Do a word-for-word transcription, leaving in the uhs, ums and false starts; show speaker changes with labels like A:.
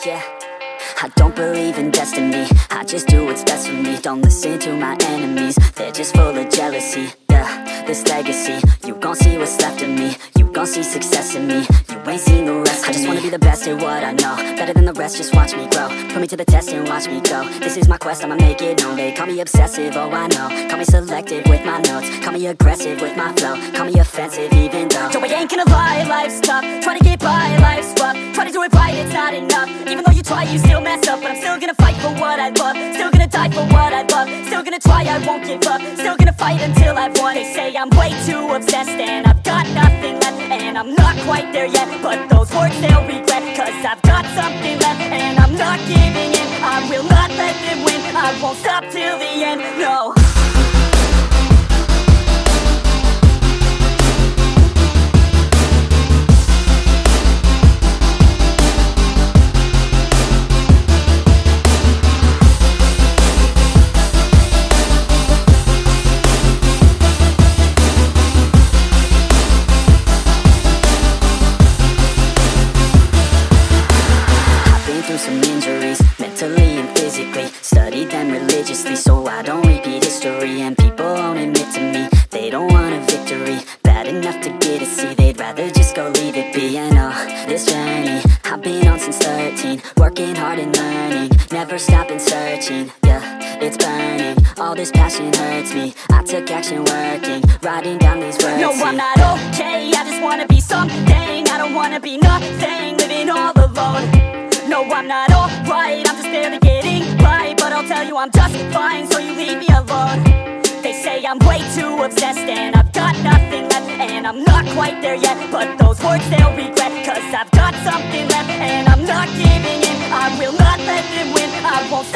A: yeah. I don't believe in destiny, I just do what's best for me. Don't listen to my enemies, they're just full of jealousy. Yeah, this legacy, you gon' see what's left of me. You gon' see success in me, you ain't seen the rest of me. I just wanna be the best at what I know, better than the rest, just watch me grow. Put me to the test and watch me go. This is my quest, I'ma make it known. They call me obsessive, oh I know. Call me selective with my notes, call me aggressive with my flow. Call me offensive even though Joe, I ain't gonna lie, life's tough. Try to get by, life's rough. Try to do it right, it's not enough. Even though you try, you still mess up. But I'm still gonna fight for what I love, still gonna die for what I love. Still gonna try, I won't give up. Still gonna fight until I've won. They say I'm way too obsessed and I've got nothing left, and I'm not quite there yet, but those words they'll regret. Cause I've got something left and I'm not giving in. I will not let them win, I won't stop till the end, no. Some injuries, mentally and physically. Studied them religiously so I don't repeat history. And people won't admit to me they don't want a victory bad enough to get a C, they'd rather just go leave it be. I know this journey I've been on since thirteen, working hard and learning, never stopping searching. Yeah, it's burning, all this passion hurts me. I took action working, writing down these words. No, I'm not okay, I just wanna be something. I don't wanna be nothing, living all alone. No, I'm not alright, I'm just barely getting by. But I'll tell you I'm just fine, so you leave me alone. They say I'm way too obsessed and I've got nothing left, and I'm not quite there yet, but those words they'll regret. Cause I've got something left and I'm not giving in. I will not let them win, I won't stop